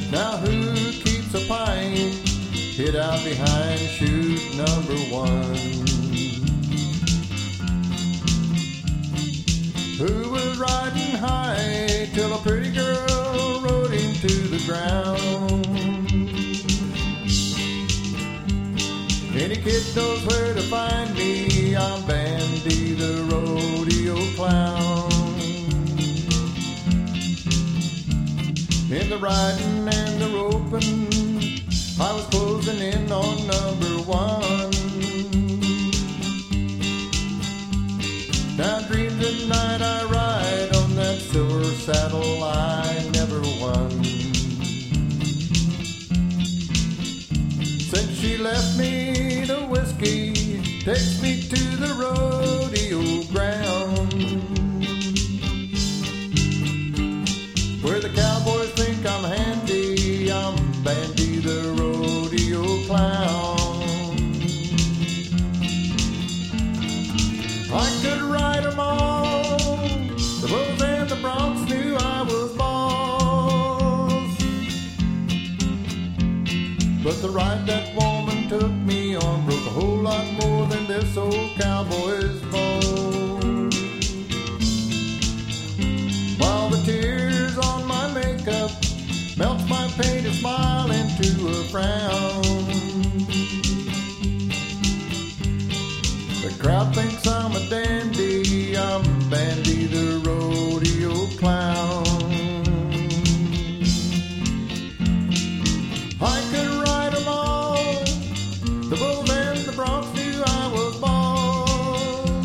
Now who keeps a pint hid out behind chute number one? Who was riding high till a pretty girl rode him to the ground? Any kid knows where to find me, I'm Bandy the rodeo clown. In the riding and the roping, I was closing in on number one. Now dreams at night I ride on that silver saddle I never won. Since she left me, the whiskey takes me to the rodeo ground, where the cowboys think I'm handy, I'm Bandy the rodeo clown. I could ride 'em all, the bulls and the broncs knew I was boss. But the ride that woman took me on broke a whole lot more than this old cowboy's bone. While the tears on my makeup melts my painted smile into a frown, the crowd thinks I'm a dandy, I'm Bandy the rodeo clown. I could ride 'em all, the bulls and the broncs knew I was boss.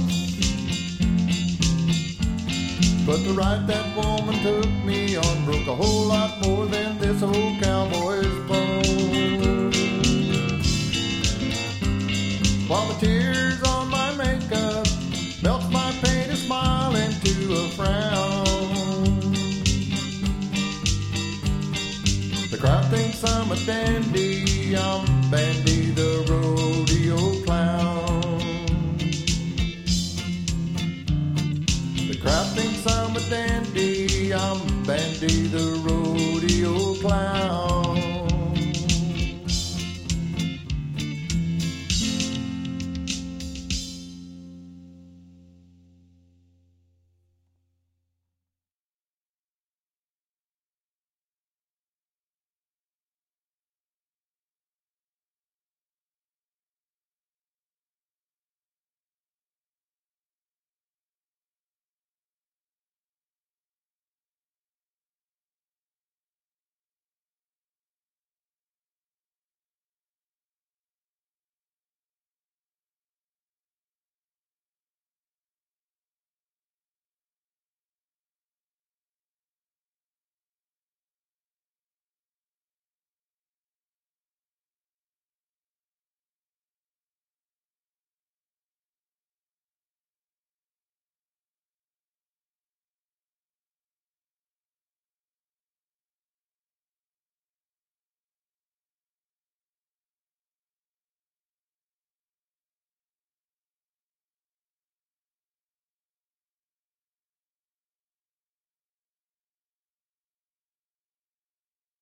But the ride that woman took me on broke a whole lot more than this old cowboy's bone. While the tears on my makeup melts my painted smile into a frown, the crowd thinks I'm a dandy, I'm Bandy the rodeo clown. The crowd thinks I'm a dandy, I'm Bandy the rodeo